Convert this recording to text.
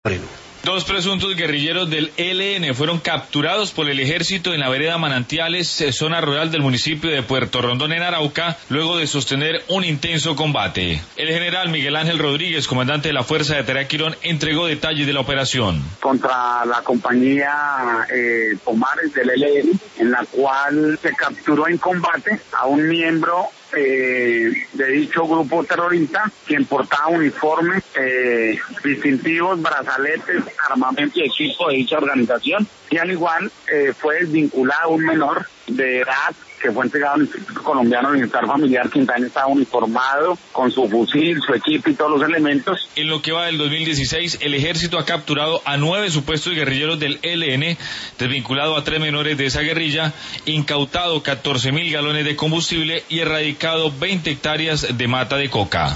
Dos presuntos guerrilleros del ELN fueron capturados por el ejército en la vereda Manantiales, zona rural del municipio de Puerto Rondón en Arauca, luego de sostener un intenso combate. El general Miguel Ángel Rodríguez, comandante de la Fuerza de Tarea Quirón, entregó detalles de la operación. Contra la compañía Pomares del ELN, en la cual se capturó en combate a un miembro de dicho grupo terrorista, quien portaba uniformes, distintivos, brazaletes, armamento y equipo de dicha organización, y al igual fue desvinculado un menor de edad que fue entregado al Instituto Colombiano de Bienestar Familiar, quien también estaba uniformado con su fusil, su equipo y todos los elementos. En lo que va del 2016, el ejército ha capturado a 9 supuestos guerrilleros del ELN, desvinculado a 3 menores de esa guerrilla, incautado 14.000 galones de combustible y erradicado 20 hectáreas de mata de coca.